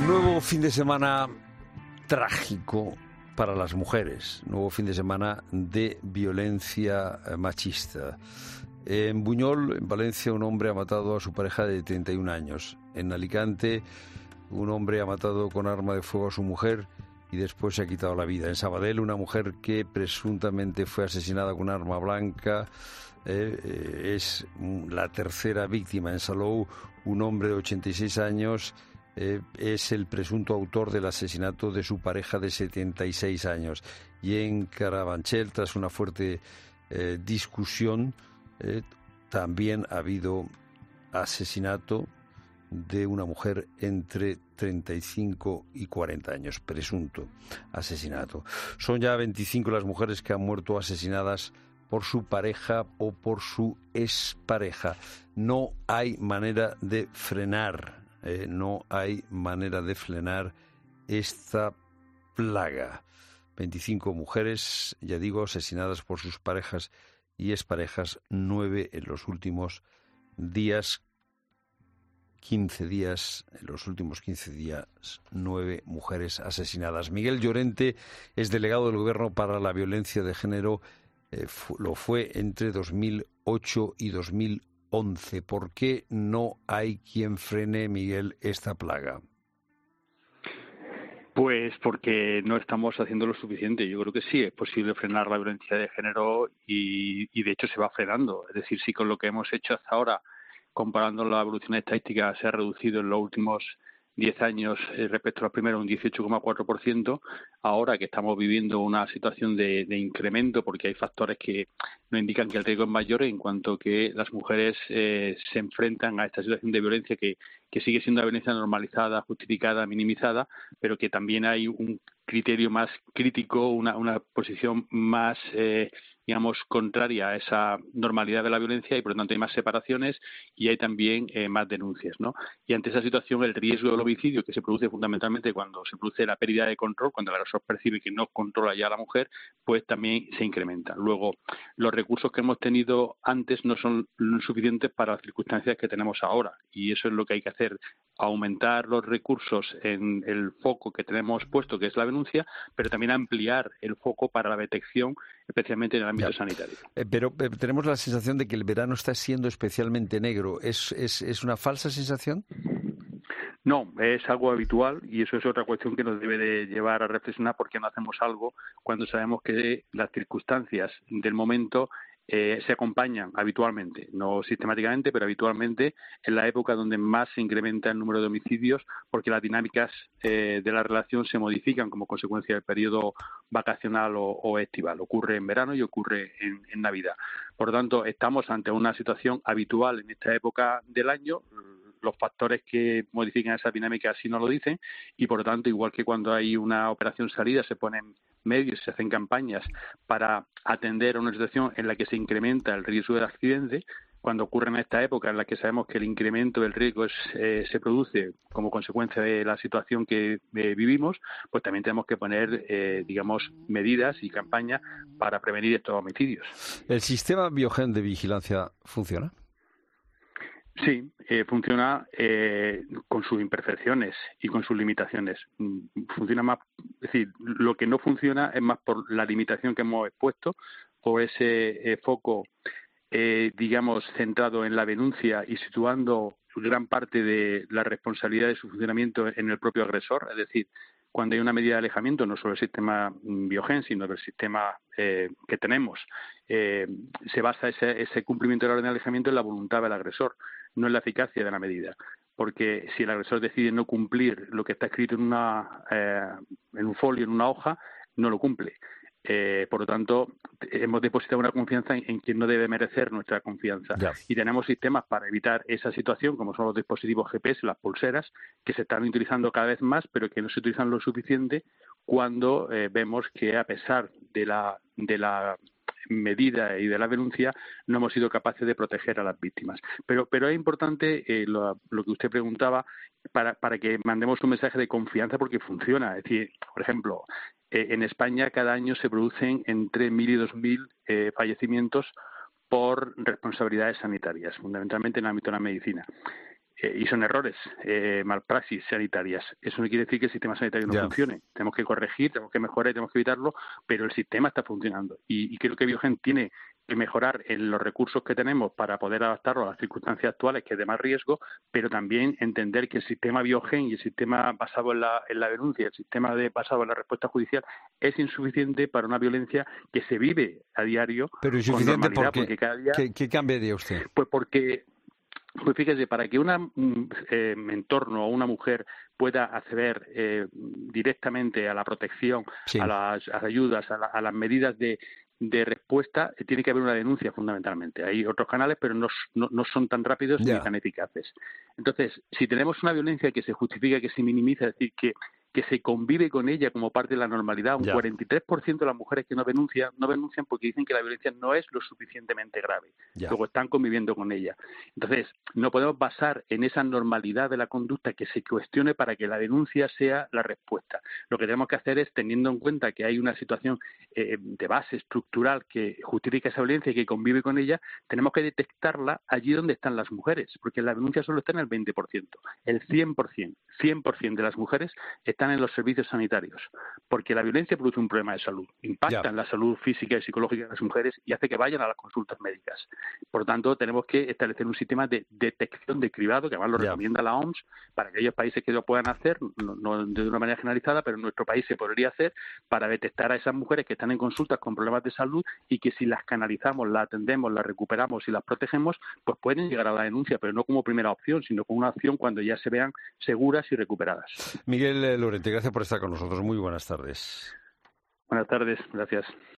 Nuevo fin de semana trágico para las mujeres, nuevo fin de semana de violencia machista. En Buñol, en Valencia, un hombre ha matado a su pareja de 31 años. En Alicante, un hombre ha matado con arma de fuego a su mujer y después se ha quitado la vida. En Sabadell, una mujer que presuntamente fue asesinada con arma blanca es la tercera víctima. En Salou, un hombre de 86 años es el presunto autor del asesinato de su pareja de 76 años. Y en Carabanchel, tras una fuerte discusión, también ha habido asesinato de una mujer entre 35 y 40 años, presunto asesinato. Son ya 25 las mujeres que han muerto asesinadas por su pareja o por su expareja. No hay manera de frenar, no hay manera de frenar esta plaga. 25 mujeres, ya digo, asesinadas por sus parejas y exparejas, 9 en los últimos días. 15 días, en los últimos 15 días, 9 mujeres asesinadas. Miguel Llorente es delegado del Gobierno para la Violencia de Género, lo fue entre 2008 y 2011. ¿Por qué no hay quien frene, Miguel, esta plaga? Pues porque no estamos haciendo lo suficiente. Yo creo que sí es posible frenar la violencia de género y de hecho se va frenando. Es decir, si con lo que hemos hecho hasta ahora, comparando la evolución estadística, se ha reducido en los últimos 10 años respecto a los primeros un 18,4%, ahora que estamos viviendo una situación de incremento, porque hay factores que nos indican que el riesgo es mayor en cuanto que las mujeres se enfrentan a esta situación de violencia que sigue siendo una violencia normalizada, justificada, minimizada, pero que también hay un criterio más crítico, una posición más digamos, contraria a esa normalidad de la violencia y, por lo tanto, hay más separaciones y hay también más denuncias, ¿no? Y ante esa situación, el riesgo del homicidio, que se produce fundamentalmente cuando se produce la pérdida de control, cuando el agresor percibe que no controla ya a la mujer, pues también se incrementa. Luego, los recursos que hemos tenido antes no son suficientes para las circunstancias que tenemos ahora y eso es lo que hay que hacer, aumentar los recursos en el foco que tenemos puesto, que es la denuncia, pero también ampliar el foco para la detección, especialmente en el ámbito sanitario. Pero tenemos la sensación de que el verano está siendo especialmente negro. ¿Es una falsa sensación? No, es algo habitual y eso es otra cuestión que nos debe de llevar a reflexionar por qué no hacemos algo cuando sabemos que las circunstancias del momento se acompañan habitualmente, no sistemáticamente, pero habitualmente en la época donde más se incrementa el número de homicidios porque las dinámicas de la relación se modifican como consecuencia del periodo vacacional o estival. Ocurre en verano y ocurre en Navidad. Por lo tanto, estamos ante una situación habitual en esta época del año. Los factores que modifican esa dinámica así no lo dicen y, por lo tanto, igual que cuando hay una operación salida se ponen medios, se hacen campañas para atender a una situación en la que se incrementa el riesgo del accidente, cuando ocurre en esta época en la que sabemos que el incremento del riesgo se produce como consecuencia de la situación que vivimos, pues también tenemos que poner, digamos, medidas y campañas para prevenir estos homicidios. ¿El sistema Biogen de vigilancia funciona? Sí, funciona con sus imperfecciones y con sus limitaciones. Funciona más, es decir, lo que no funciona es más por la limitación que hemos expuesto, por ese foco, digamos, centrado en la denuncia y situando gran parte de la responsabilidad de su funcionamiento en el propio agresor, es decir, cuando hay una medida de alejamiento, no solo el sistema Biogen, sino el sistema que tenemos, se basa ese cumplimiento de la orden de alejamiento en la voluntad del agresor, no en la eficacia de la medida. Porque si el agresor decide no cumplir lo que está escrito en un folio, en una hoja, no lo cumple. Por lo tanto, hemos depositado una confianza en quien no debe merecer nuestra confianza. Ya. Y tenemos sistemas para evitar esa situación, como son los dispositivos GPS, las pulseras, que se están utilizando cada vez más, pero que no se utilizan lo suficiente cuando vemos que, a pesar de la medida y de la denuncia, no hemos sido capaces de proteger a las víctimas. Pero es importante lo que usted preguntaba para que mandemos un mensaje de confianza porque funciona. Es decir, por ejemplo, en España cada año se producen entre 1.000 y 2.000 fallecimientos por responsabilidades sanitarias, fundamentalmente en el ámbito de la medicina. y son errores, malpraxis sanitarias. Eso no quiere decir que el sistema sanitario no funcione. Tenemos que corregir, tenemos que mejorar, tenemos que evitarlo, pero el sistema está funcionando. Y creo que Biogen tiene que mejorar en los recursos que tenemos para poder adaptarlo a las circunstancias actuales, que es de más riesgo, pero también entender que el sistema Biogen y el sistema basado en la denuncia, el sistema basado en la respuesta judicial, es insuficiente para una violencia que se vive a diario. Pero insuficiente porque cada día... ¿Qué cambiaría usted? Pues fíjese, para que un entorno o una mujer pueda acceder directamente a la protección, a las ayudas, a las medidas de respuesta, tiene que haber una denuncia fundamentalmente. Hay otros canales, pero no son tan rápidos ni tan eficaces. Entonces, si tenemos una violencia que se justifica, que se minimiza, es decir, que se convive con ella como parte de la normalidad, un 43% de las mujeres que no denuncian porque dicen que la violencia no es lo suficientemente grave. Luego están conviviendo con ella. Entonces, no podemos basar en esa normalidad de la conducta que se cuestione para que la denuncia sea la respuesta. Lo que tenemos que hacer es, teniendo en cuenta que hay una situación de base estructural que justifica esa violencia y que convive con ella, tenemos que detectarla allí donde están las mujeres, porque la denuncia solo está en el 20%. El 100% de las mujeres están en los servicios sanitarios, porque la violencia produce un problema de salud, impacta en la salud física y psicológica de las mujeres y hace que vayan a las consultas médicas. Por lo tanto, tenemos que establecer un sistema de detección de cribado, que además lo recomienda la OMS, para aquellos países que lo puedan hacer, no de una manera generalizada, pero en nuestro país se podría hacer, para detectar a esas mujeres que están en consultas con problemas de salud y que si las canalizamos, las atendemos, las recuperamos y las protegemos, pues pueden llegar a la denuncia, pero no como primera opción, sino como una opción cuando ya se vean seguras y recuperadas. Miguel Lorente, gracias por estar con nosotros. Muy buenas tardes. Buenas tardes, gracias.